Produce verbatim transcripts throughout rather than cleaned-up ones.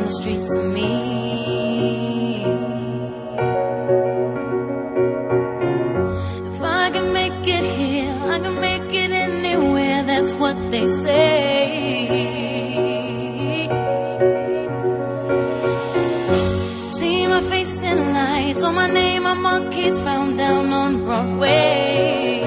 the streets of me. If I can make it here, I can make it anywhere, that's what they say. See my face in lights, on my name a monkey's found down on Broadway.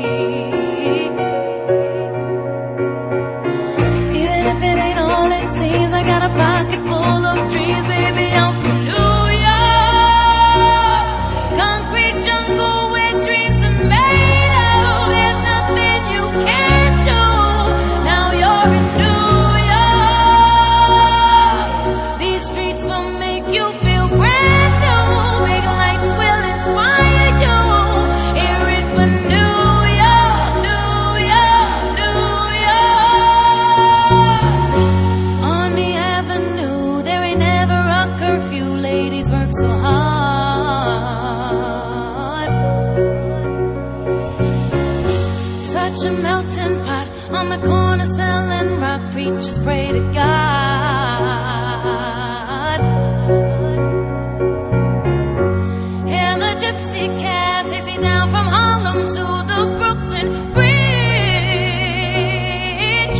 Even if it ain't all it seems, I got a pocket full of dreams, baby, I'm from New York. Concrete jungle where dreams are made of. There's nothing you can't do. Now you're in New York. These streets will make you feel brand new. Big lights will inspire you. Hear it for New York, New York, New York. On the avenue, there ain't never a curfew. Ladies work so hard. Such a melting pot on the corner selling rock. Preachers pray to God. And the gypsy cab takes me down from Harlem to the Brooklyn Bridge.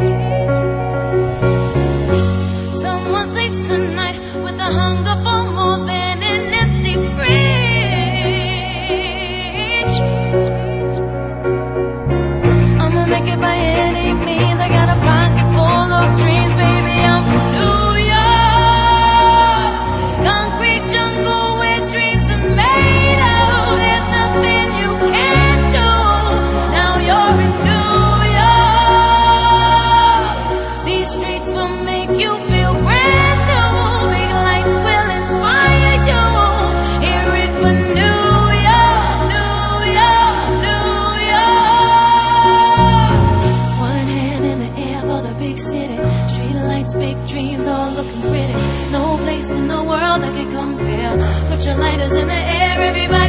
Someone sleeps tonight with the hunger for more than an empty fridge. I'ma make it by any means. I got a pocket full of dreams, baby, I'm from New York. Concrete jungle where dreams are made of. There's nothing you can't do. Now you're in New York. These streets will make you feel brand new. Big lights will inspire you. Hear it for New York, New York, New York. One hand in the air for the big city. Street lights, big dreams, all looking pretty. No place in the world that can compare. Put your lighters in the air, everybody.